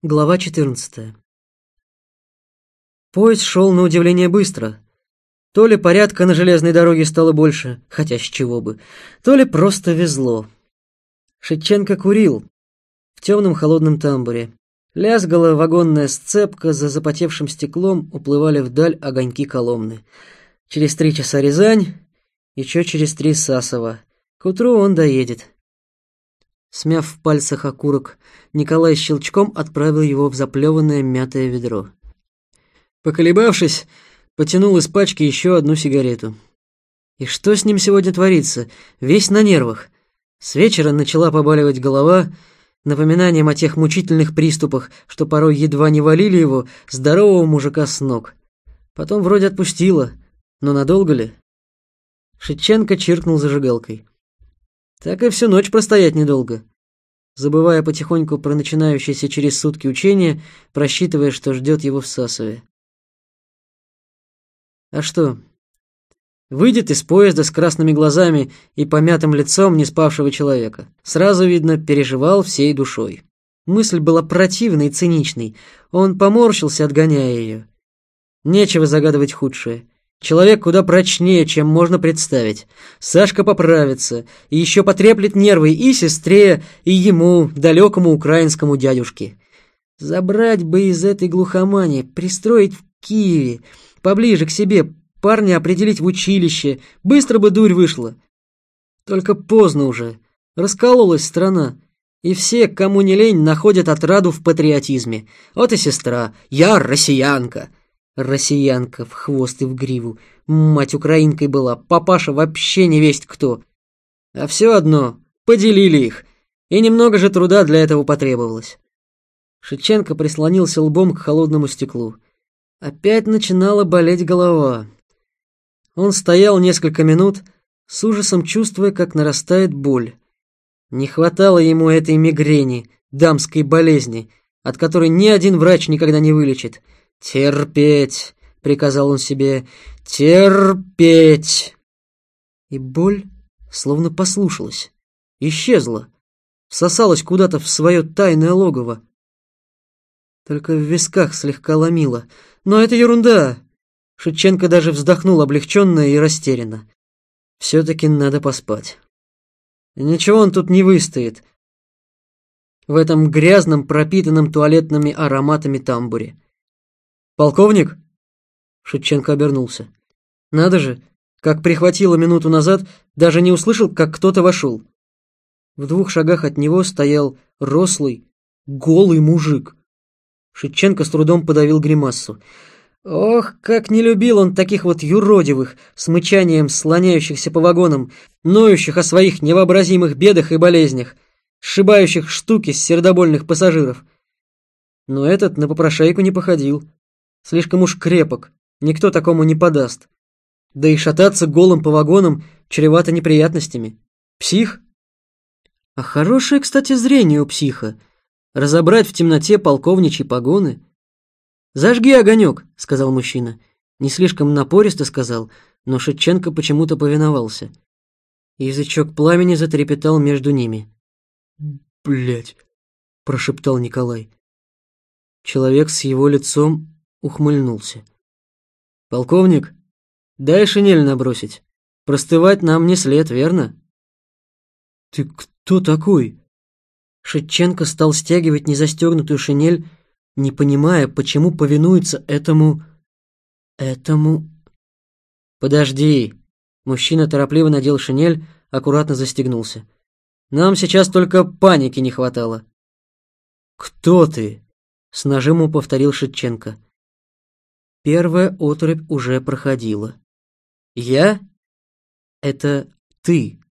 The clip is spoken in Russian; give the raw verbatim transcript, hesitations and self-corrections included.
Глава четырнадцатая. Поезд шел на удивление быстро. То ли порядка на железной дороге стало больше, хотя с чего бы, то ли просто везло. Шевченко курил в темном холодном тамбуре. Лязгала вагонная сцепка, за запотевшим стеклом уплывали вдаль огоньки Коломны. Через три часа Рязань, еще через три Сасово. К утру он доедет. Смяв в пальцах окурок, Николай щелчком отправил его в заплеванное мятое ведро. Поколебавшись, потянул из пачки еще одну сигарету. И что с ним сегодня творится? Весь на нервах. С вечера начала побаливать голова, напоминанием о тех мучительных приступах, что порой едва не валили его, здорового мужика, с ног. Потом вроде отпустила, но надолго ли? Шевченко чиркнул зажигалкой. Так и всю ночь простоять недолго. Забывая потихоньку про начинающееся через сутки учение, просчитывая, что ждет его в Сасове. А что? Выйдет из поезда с красными глазами и помятым лицом неспавшего человека. Сразу видно, переживал всей душой. Мысль была противной и циничной. Он поморщился, отгоняя ее. Нечего загадывать худшее. Человек куда прочнее, чем можно представить. Сашка поправится и еще потреплет нервы и сестре, и ему, далекому украинскому дядюшке. Забрать бы из этой глухомани, пристроить в Киеве, поближе к себе, парня определить в училище, быстро бы дурь вышла. Только поздно уже, раскололась страна, и все, кому не лень, находят отраду в патриотизме. Вот и сестра, я россиянка. Россиянка в хвост и в гриву. Мать украинкой была, папаша вообще не весть кто. А все одно, поделили их, и немного же труда для этого потребовалось. Шевченко прислонился лбом к холодному стеклу. Опять начинала болеть голова. Он стоял несколько минут, с ужасом чувствуя, как нарастает боль. Не хватало ему этой мигрени, дамской болезни, от которой ни один врач никогда не вылечит. «Терпеть!» — приказал он себе. «Терпеть!» И боль словно послушалась, исчезла, всосалась куда-то в свое тайное логово. Только в висках слегка ломило. Но это ерунда. Шевченко даже вздохнул облегченно и растерянно. Все-таки надо поспать. Ничего он тут не выстоит в этом грязном, пропитанном туалетными ароматами тамбуре. «Полковник?» Шевченко обернулся. Надо же, как прихватило минуту назад, даже не услышал, как кто-то вошел. В двух шагах от него стоял рослый, голый мужик. Шевченко с трудом подавил гримассу. Ох, как не любил он таких вот юродивых, с мычанием слоняющихся по вагонам, ноющих о своих невообразимых бедах и болезнях, сшибающих штуки с сердобольных пассажиров. Но этот на попрошайку не походил. Слишком уж крепок, никто такому не подаст. Да и шататься голым по вагонам чревато неприятностями. Псих? А хорошее, кстати, зрение у психа. Разобрать в темноте полковничьи погоны. «Зажги огонек», — сказал мужчина. Не слишком напористо сказал, но Шевченко почему-то повиновался. Язычок пламени затрепетал между ними. «Блядь», — прошептал Николай. Человек с его лицом ухмыльнулся. «Полковник, дай шинель набросить. Простывать нам не след, верно?» «Ты кто такой?» Шевченко стал стягивать незастегнутую шинель, не понимая, почему повинуется этому... этому... «Подожди!» Мужчина торопливо надел шинель, аккуратно застегнулся. «Нам сейчас только паники не хватало». «Кто ты?» — с нажимом повторил Шевченко. Первая отрыбь уже проходила. «Я? Это ты».